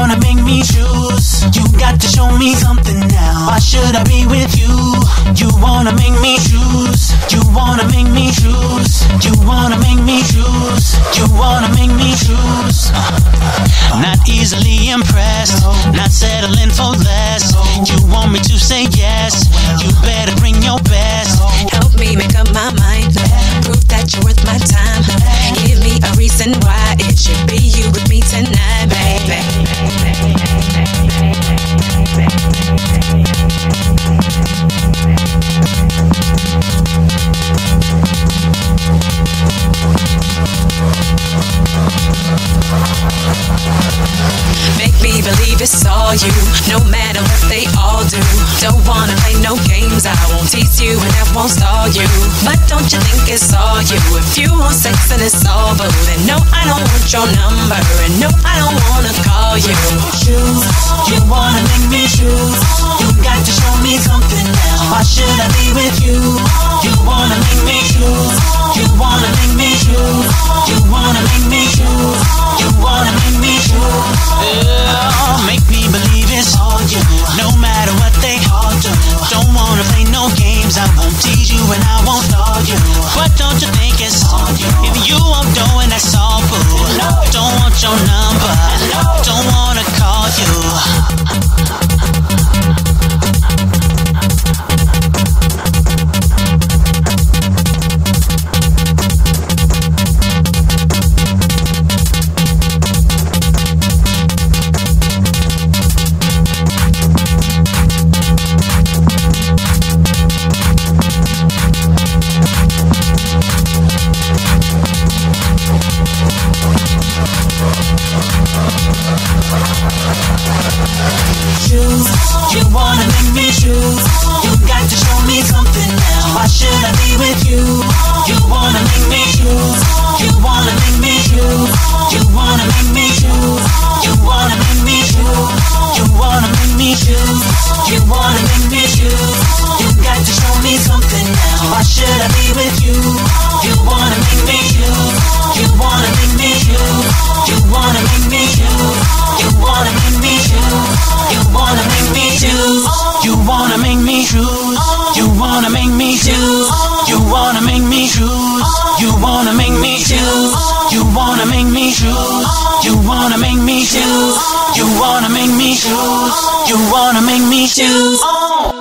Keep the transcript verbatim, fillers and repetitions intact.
wanna make me choose. You got to show me something now. Why should I be with you? You wanna make me choose. You wanna make me choose. You wanna make me choose. You wanna make me choose. Not easily impressed, not settling for less. You want me to say yes, you better bring your best. Help me make up my mind, prove that you're worth my time. Give me a reason why it should be you with me tonight, baby. Make me believe it's all you, no matter what they all do. Don't wanna play no games, I won't tease you and I won't stall you. But don't you think it's all you? If you want sex and it's all boo, then no, I don't want your number, and no, I don't wanna call you. Choose, you wanna make me choose. You got to show me something now. Why should I be with you? You wanna make me choose. You wanna make me choose. You wanna make me choose. You wanna make me choose. Yeah, make me believe it's all you, no matter what they all do. Don't wanna play no games, I won't tease you and I won't stall you. But don't you think it's all you? If you won't do it, that's all boo. Don't want your number, don't wanna call you. Choose, you wanna make me choose. You got to show me something now. Why should I be with you? You wanna make me choose. You wanna make me choose. You wanna make me choose. You wanna make me choose. You wanna make me choose. You wanna make me choose. You got to show me something now. Why should I be with you? You wanna make me choose. You wanna make me choose. You wanna make me choose. You wanna make me choose. You wanna make me choose. You wanna make me choose. You wanna make me choose. You wanna make me choose. You wanna make me choose. You wanna make me choose. You wanna make me choose. You wanna make me choose. You wanna make me choose.